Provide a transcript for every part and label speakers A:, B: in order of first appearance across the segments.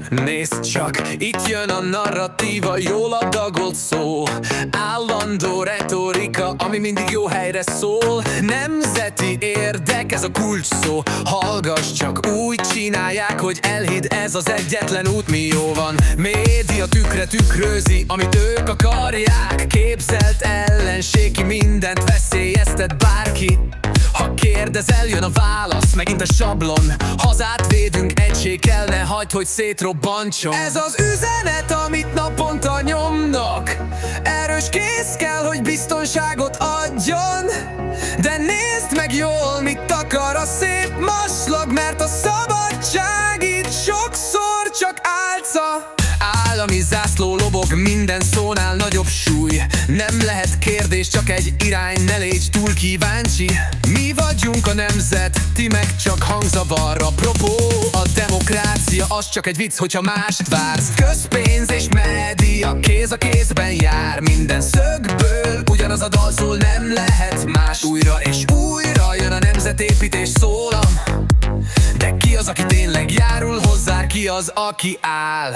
A: Nézd csak, itt jön a narratíva, jól adagolt szó. Állandó retorika, ami mindig jó helyre szól. Nemzeti érdek, ez a kulcs szó. Hallgass csak, úgy csinálják, hogy elhidd, ez az egyetlen út. Mi jó van? Média tükre tükrözi, amit ők akarják. Képzelt ellenség, ki mindent veszélyeztet bárki. Ha kérdezel, jön a válasz, megint a sablon. Hazát védünk, egység kell, ne hagyd, hogy szétrobbantson. Ez az üzenet, amit naponta nyomnak. Erős kéz kell, hogy biztonságot adjon. De nézd meg jól, mit akar a szép maslag, mert a szabadság itt sokszor csak álca. Állami zászló lobog, minden szónál nagyobb súly. Nem lehet kérdés, csak egy irány, ne légy túl kíváncsi. Mi vagyunk a nemzet, ti meg csak hangzavar. Apropó, a demokrácia az csak egy vicc, hogyha mást vársz. Közpénz és média kéz a kézben jár. Minden szögből ugyanaz a dal szól, nem lehet más. Újra és újra jön a nemzetépítés szólam. De ki az, aki tényleg járul hozzá, ki az, aki áll?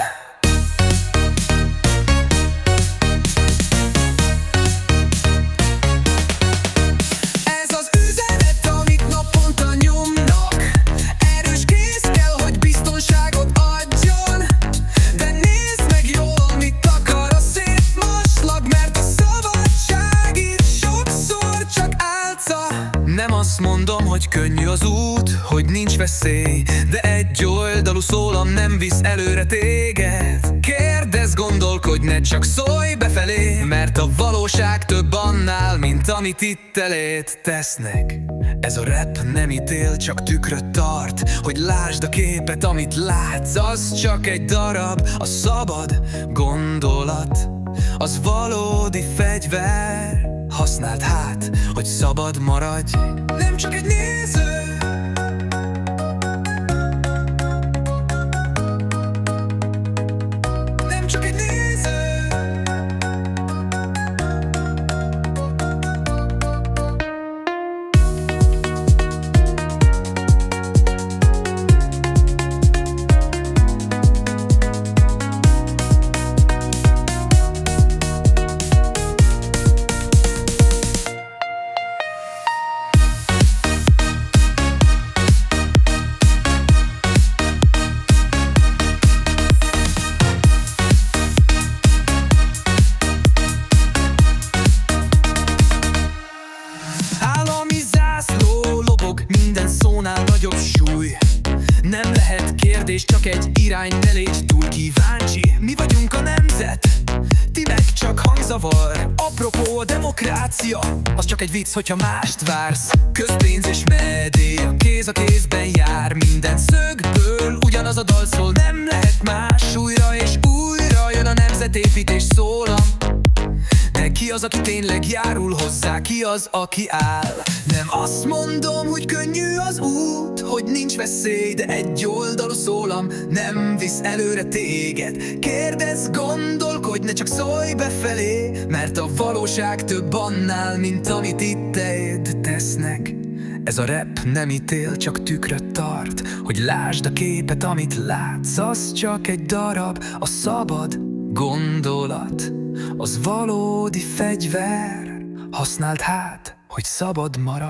A: Nem azt mondom, hogy könnyű az út, hogy nincs veszély, de egy oldalú szólam nem visz előre téged. Kérdezz, gondolkodj, ne csak szólj befelé, mert a valóság több annál, mint amit itt elét tesznek. Ez a rap nem ítél, csak tükröt tart, hogy lásd a képet, amit látsz. Az csak egy darab, a szabad gondolat, az valódi fegyver. Használd hát, hogy szabad maradj, nem csak egy néző. Nem csak egy néző. Minden szónál nagyobb súly. Nem lehet kérdés, csak egy irány, ne légy túl kíváncsi. Mi vagyunk a nemzet, ti meg csak hangzavar. Apropó, a demokrácia az csak egy vicc, hogyha mást vársz. Közpénz és média kéz a kézben jár. Minden szögből ugyanaz a dal szól, nem lehet más. Újra és újra jön a nemzetépítés szólam. De ki az, aki tényleg járul hozzá, ki az, aki áll? Nem azt mondom, hogy könnyű az út, hogy nincs veszély, de egy oldalú szólam nem visz előre téged. Kérdezz, gondolkodj, ne csak szólj befelé, mert a valóság több annál, mint amit itt tesznek. Ez a rap nem ítél, csak tükröt tart, hogy lásd a képet, amit látsz. Az csak egy darab, a szabad gondolat, az valódi fegyver. Használd hát, hogy szabad maradj.